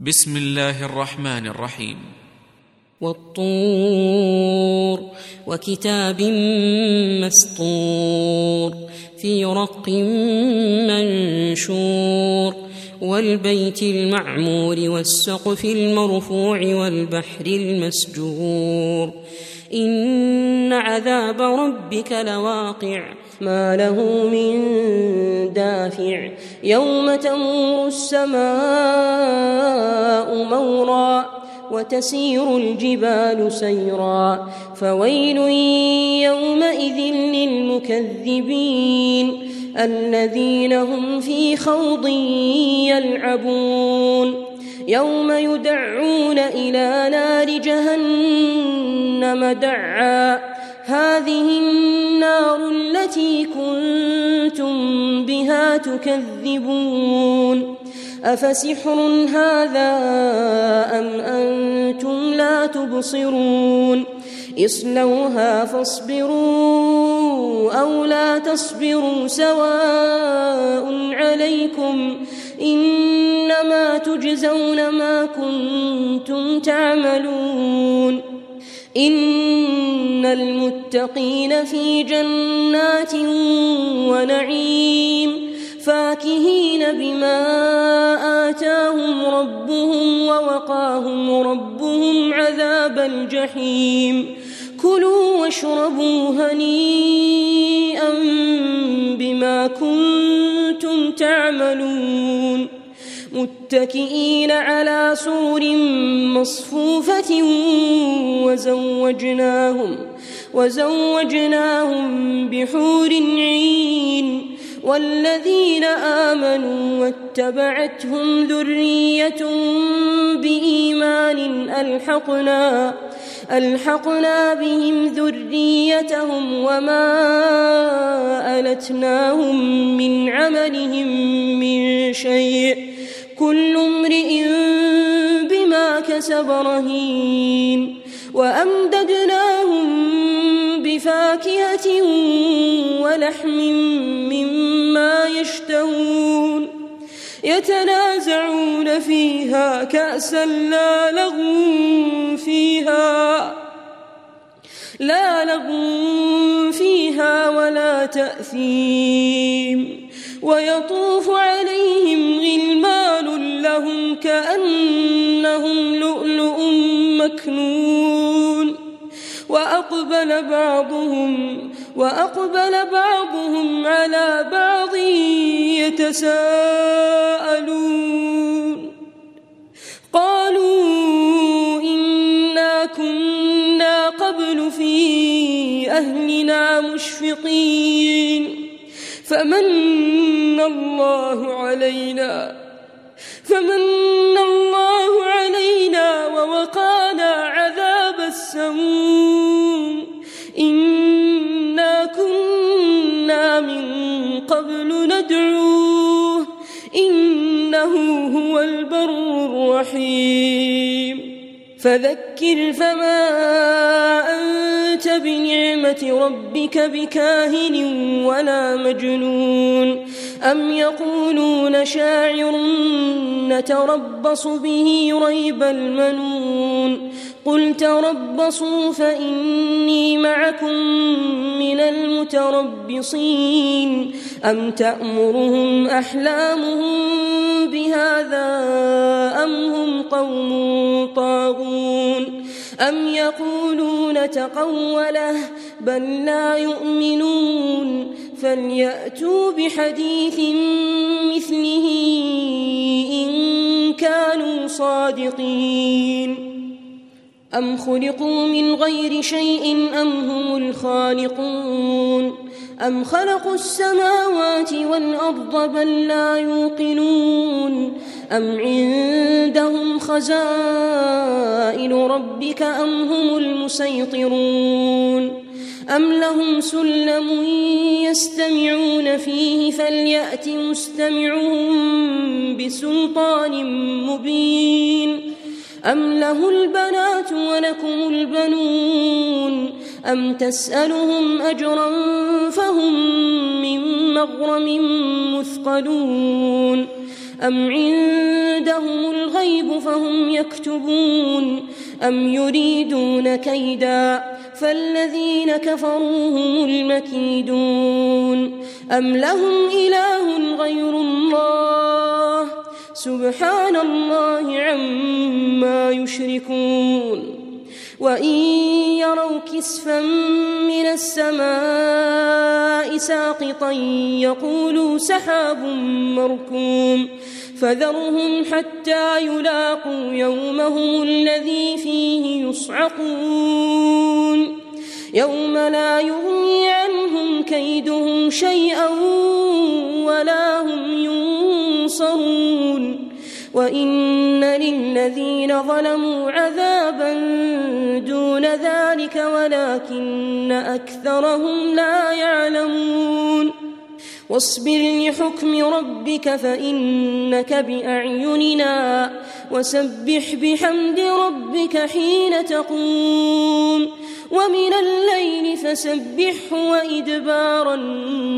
بسم الله الرحمن الرحيم. والطور وكتاب مسطور في رق منشور والبيت المعمور والسقف المرفوع والبحر المسجور إن عذاب ربك لواقع ما له من دافع يوم تمور السماء مورا وتسير الجبال سيرا فويل يومئذ للمكذبين الذين هم في خوض يلعبون يوم يدعون إلى نار جهنم دعا هذه النار التي كنتم بها تكذبون أفسحر هذا أم أنتم لا تبصرون اصلوها فاصبروا أو لا تصبروا سواء عليكم إنما تجزون ما كنتم تعملون إن المتقين في جنات ونعيم فاكهين بما آتاهم ربهم ووقاهم ربهم عذاب الجحيم كلوا واشربوا هنيئا بما كنتم تعملون متكئين على سرر مصفوفة وزوجناهم بحور عين والذين آمنوا واتبعتهم ذرية بإيمان ألحقنا بهم ذريتهم وما ألتناهم من عملهم من شيء كل امرئ بما كسب رهين وأمددناهم بفاكهة ولحم مما يشتهون يتنازعون فيها كأسا لا لغو فيها ولا تأثيم ويطوف عليهم غلمان لهم كأنهم لؤلؤ مكنون وأقبل بعضهم على بعض يتساءلون قالوا إنا كنا قبل في أهلنا مشفقين فمن الله علينا ووقانا عذاب السموم إنا كنا من قبل ندعوه إنه هو البر الرحيم فذكر فما أنت بنعمة ربك بكاهن ولا مجنون أم يقولون شاعر نتربص به ريب المنون قل تربصوا فإني معكم من المتربصين أم تأمرهم أحلامهم بهذا أم هم قوم طاغون أم يقولون تقوله بل لا يؤمنون فليأتوا بحديث مثله إن كانوا صادقين أم خلقوا من غير شيء أم هم الخالقون أم خلقوا السماوات والأرض بل لا يوقنون أم عندهم خزائن ربك أم هم المسيطرون أم لهم سلم يستمعون فيه فليأت مستمعهم بسلطان مبين أم له البنات ولكم البنون أم تسألهم أجرا فهم من مغرم مثقلون أم عندهم الغيب فهم يكتبون أم يريدون كيدا فالذين كفروا هم المكيدون أم لهم إله غير الله سبحان الله عما يشركون وإن يروا كسفا من السماء ساقطا يقولوا سحاب مركوم فذرهم حتى يلاقوا يومهم الذي فيه يصعقون يوم لا يغني عنهم كيدهم شيئا ولا هم ينصرون وإن للذين ظلموا عذابا دون ذلك ولكن أكثرهم لا يعلمون واصبر لحكم ربك فإنك بأعيننا وسبح بحمد ربك حين تقوم ومن الليل فسبحه وإدبار النجوم